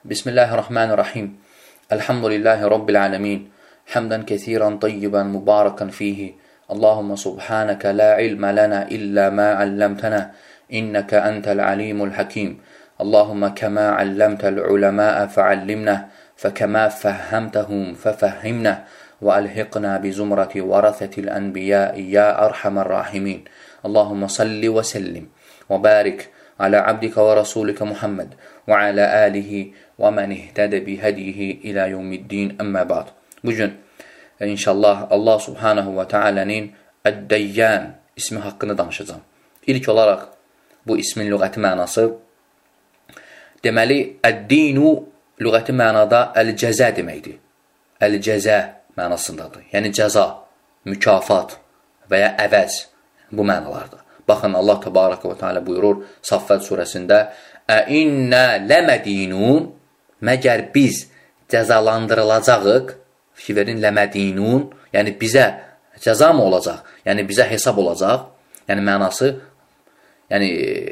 Bismillahirrahmanirrahim. Elhamdülillahi Rabbil alemin. Hamdan kesiran tayyiban mubarakan fihi. Allahumma subhanaka la ilme lana illa ma allamtana. İnneke entel alimul hakim. Allahumma kema allamtel ulama'a fa'allimna. Fekema fehhamtehum fefehhimna. Ve alhiqna bi zumrati varathetil enbiya'i ya arhamar rahimin. Allahumma salli ve sellim. Ve barik ala abdika ve rasulika Muhammed. Ve ala alihi ve men ihtede bihedihi ila yevmiddin emmə ba'd. Bugün inşallah Allah subhanahu ve teala'nın Əd-Dəyyan ismi haqqında danışacağım. İlk olaraq bu ismin lüğəti mənası deməli Əd-Dinu lüğəti mənada əl-cəzə deməkdir. Əl-cəzə mənasındadır. Yəni cəza, mükafat və ya əvəz bu mənalarda. Baxın Allah təbaraka və teala buyurur Saffat surəsində İnnə ləmədinun məgər biz cəzalandırılacağıq. Fikir verin, ləmədinun yəni bizə cəza mı olacaq? Yəni bizə hesab olacaq. Yəni mənası yəni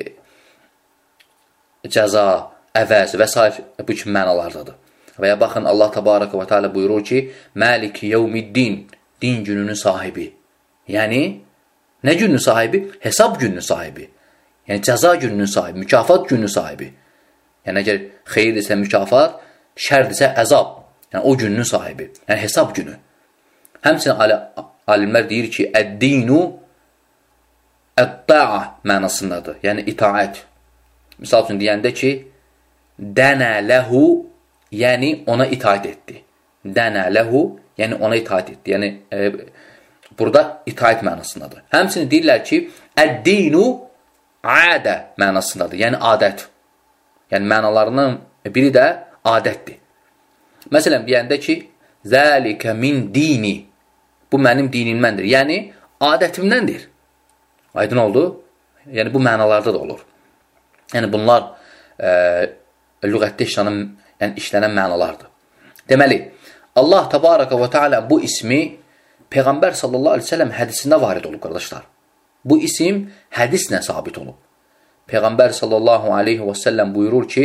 cəza, əvəz və s. bu kimi mənalardadır. Və ya baxın Allah təbaraka və teala buyurur ki Məliki yevmiddin, din gününün sahibi. Yəni nə gününün sahibi? Hesab gününün sahibi. Yəni cəza gününün sahibi, mükafat gününün sahibi. Yəni əgər xeyirdirsə mükafat, şərdirsə əzab. Yəni o gününün sahibi. Yəni hesab günü. Həmçinin alimlər deyir ki, Əd-dinu Əd-da'a mənasındadır. Yəni itaət. Misal üçün deyəndə ki, dənə ləhu, yəni ona itaət etdi. Dənə ləhu, yəni ona itaət etdi. Yəni burada itaət mənasındadır. Həmçinin deyirlər ki, Əd-dinu adə mənasındadır. Yəni adət. Yəni mənalarından biri də adətdir. Məsələn, deyəndə ki, zəlikə min dini. Bu mənim dinimdəndir. Yəni, adətimdəndir. Aydın oldu? Yəni, bu mənalarda da olur. Yəni, bunlar lüğətdə işlənən mənalardır. Deməli, Allah təbaraka və teala bu ismi Peyğəmbər sallallahu aleyhi ve sellem hədisində varid olub, qardaşlar. Bu isim hədislə sabit olub. Peyğəmbər sallallahu aleyhi və səlləm buyurur ki,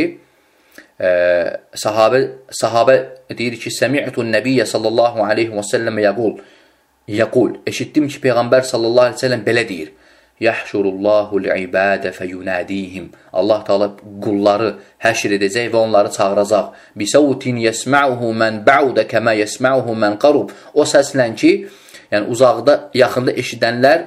sahabə deyir ki, Səmi'tun nəbiyyə sallallahu aleyhi və səlləm yəqul, eşitdim ki, Peyğəmbər sallallahu aleyhi və səlləm belə deyir, Yəhşurullahul ibadə fəyunədihim. Allah Teala qulları həşr edəcək və onları çağıracaq. Bisavtin yəsma'uhu mən ba'udə kəmə yəsma'uhu mən qarub. O səslən ki, yəni uzaqda, yaxında eşidənlər,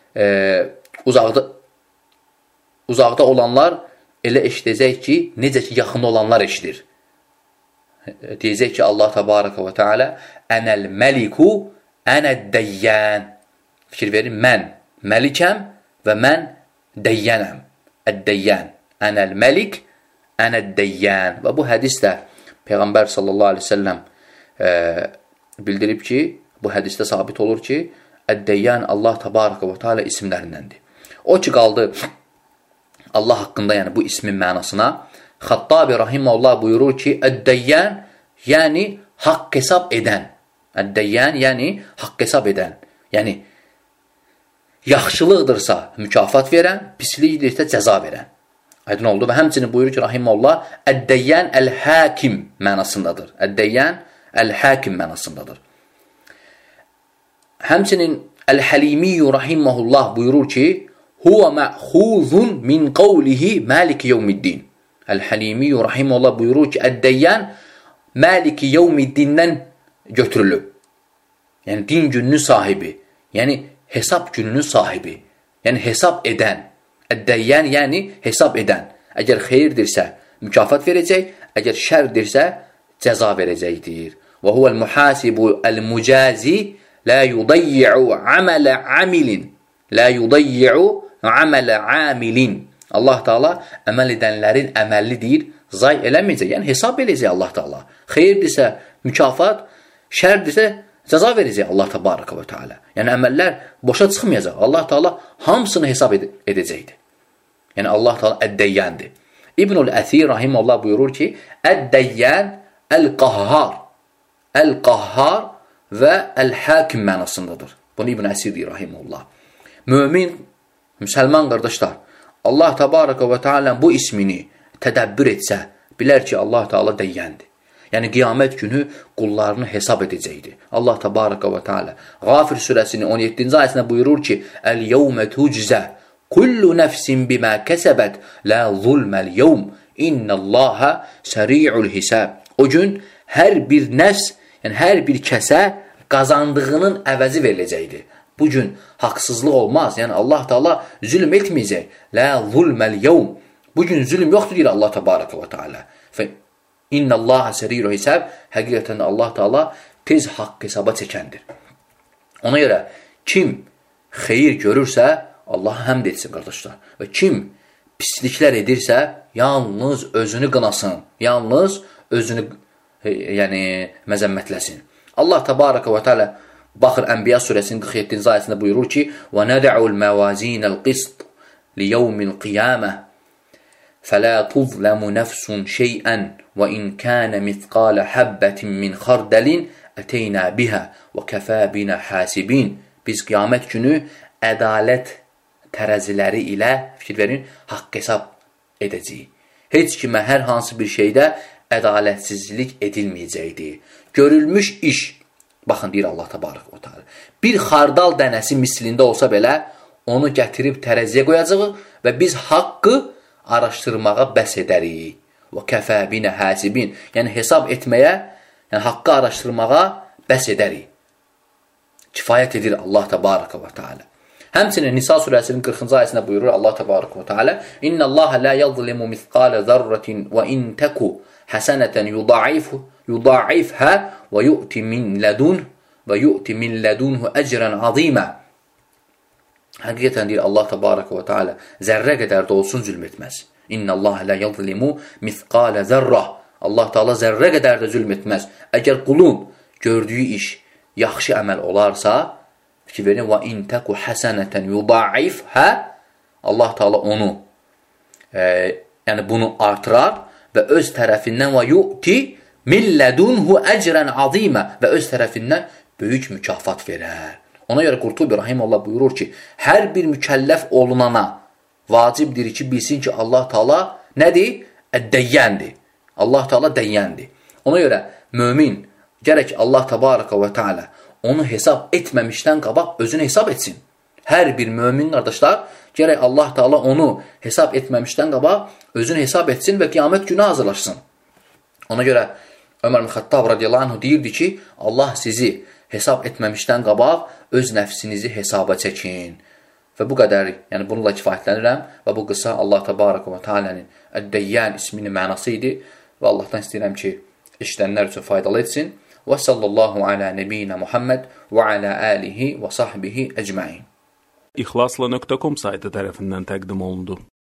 uzaqda olanlar elə eşidəcək ki, necə ki, yaxında olanlar eşidir. Deyəcək ki, Allah təbaraka və teala ənəl məliku, ənəd-dəyyən. Fikir verin, mən məlikəm və mən dəyyənəm. Əd-dəyyən. Ənəl məlik, ənəd-dəyyən. Və bu hədisdə Peyğəmbər sallallahu aleyhi ve sellem bildirib ki, bu hədisdə sabit olur ki, Əd-dəyyən Allah təbaraka və teala isimlərindəndir. O ki, qaldı Allah haqqında, yəni bu ismin mənasına, Xattabi rahiməhullah buyurur ki, Əd-dəyyən, yəni haqq hesab edən. Əd-dəyyən, yəni haqq hesab edən. Yəni, yaxşılıqdırsa mükafat verən, pislikdirsə cəza verən. Aydın oldu və həmçinin buyurur ki, rahiməhullah, Əd-dəyyən əl-həkim mənasındadır. Əd-dəyyən əl-həkim mənasındadır. Həmçinin Əl-Həlimiyyü rahiməhullah buyurur ki, Huvə məxuzun min qavlihi Məliki yevmiddin. Əl-Həlimiyyü rahiməhullah buyurur ki, Əd-dəyyən Məliki yevmiddindən götürülüb. Yəni, din gününün sahibi. Yəni, hesab gününün sahibi. Yəni, hesab edən. Əd-dəyyən, yəni hesab edən. Əgər xeyirdirsə, mükafat verəcək. Əgər şərdirsə, cəza verəcəkdir. Və huvəl muhasibu əl-mücazi la yudayyi'u amələ amilin. La yudayyi'u amələ amilin. Allah Teala əməl edənlərin əməlli deyir, zay eləməyəcək. Yəni, hesab eləyəcək Allah Teala. Xeyirdirsə, mükafat, şərdirsə, cəza verəcək Allah təbaraka və teala. Yəni, əməllər boşa çıxmayacaq. Allah Teala hamısını hesab edəcəkdir. Yəni, Allah Teala Əd-Dəyyəndir. İbnül Əsir rahiməhullah buyurur ki, Əd-Dəyyən əl-qahhar. Əl-qahhar və əl-həkim mənasındadır. Bunu İbn Əsir deyir rahiməhullah. Mömin, müsəlman qardaşlar, Allah təbaraka və teala bu ismini tədəbbür etsə, bilər ki, Allah Teala dəyyəndir. Yəni, qiyamət günü qullarını hesab edəcəkdir. Allah Təbaraka və Teala Qafir surəsinin 17-ci ayəsində buyurur ki, Əl-yevmə tuczə kullu nəfsin bimə kəsəbət la zulməl yevm innəllaha səri'ul hisab. O gün hər bir nəfs, yəni hər bir kəsə qazandığının əvəzi veriləcəkdir. Bu gün haqsızlıq olmaz. Yəni, Allah Teala zülm etməyəcək. La zulməl yevm. Bu gün zülm yoxdur, deyir Allah Təbaraka və Teala. İnnəllaha səri'ul hisab. Həqiqətən də Allah Teala tez haqq hesaba çəkəndir. Ona görə kim xeyir görürsə, Allaha həmd etsin, qardaşlar. Və kim pisliklər edirsə, yalnız özünü qınasın, yalnız özünü məzəmmətləsin. Allah Təbaraka və Teala baxır Ənbiya surəsinin 47-ci ayəsində buyurur ki, وَنَدَعُ الْمَوَازِينَ الْقِسْطِ لِيَوْمِ الْقِيَامَةِ فَلَا تُظْلَمُ نَفْسٌ شَيْئًا وَإِنْ كَانَ مِثْقَالَ حَبَّةٍ مِّنْ خَرْدَلٍ أَتَيْنَا بِهَا وَكَفَى بِنَا حَاسِبِينَ. Biz qiyamət günü ədalət tərəziləri ilə, fikir verin, haqq hesab edəcəyik. Heç kimə hər hansı bir şeydə ədalətsizlik edilməyəcəkdir. Görülmüş iş, baxın, deyir Allah Təbaraka və Teala, bir xardal dənəsi mislində olsa belə, onu gətirib tərəziyə qoyacaq və biz haqqı araşdırmağa bəs edərik. Və kəfə binə həsibin. Yəni, hesab etməyə, yəni haqqı araşdırmağa bəs edərik. Kifayət edir Allah Təbaraka və Teala. Həmçinin Nisa surəsinin 40-cı ayəsində buyurur Allah Təbaraka və Teala, İnnəllaha la yəzlimu mithqalə zərrətin və in təku həsənətən yuda'ifhə və yu'ti min lədunhu əcrən azimə. Həqiqətən deyir Allah Təbaraka və Teala, zərrə qədər də olsun zülm etməz. İnnəllaha la yəzlimu mithqalə zərrə. Allah Teala zərrə qədər də zülm etməz. Əgər qulun gördüyü iş yaxşı əməl olarsa, fikir verin, və in təku həsənətən yuda'ifhə, Allah Teala onu, yəni bunu artırar və öz tərəfindən və yu'ti min lədunhu əcrən azimə və öz tərəfindən böyük mükafat verər. Ona görə Qurtubi Rahimullah buyurur ki, hər bir mükəlləf olunana vacibdir ki, bilsin ki, Allah Teala nədir? Dəyyəndir. Allah Teala dəyyəndir. Ona görə mömin gərək Allah Təbaraka və Teala onu hesab etməmişdən qabaq özünü hesab etsin. Hər bir mömin qardaşlar, gərək Allah Teala onu hesab etməmişdən qabaq özünü hesab etsin və qiyamət günü hazırlaşsın. Ona görə Ömər ibn Xattab radiyallahu anh deyirdi ki, Allah sizi hesab etməmişdən qabaq öz nəfsinizi hesaba çəkin. Və bu qədər, yəni bununla kifayətlənirəm və bu qısa Allah Təbaraka və Teala'nın Əd-Dəyyən isminin mənası idi və Allahdan istəyirəm ki, işlənlər üçün faydalı etsin. Və sallallahu alə nəbiyyina Muhammed və alə alihi və sahbihi əcməin. İxlasla.com saytı tərəfindən təqdim olundu.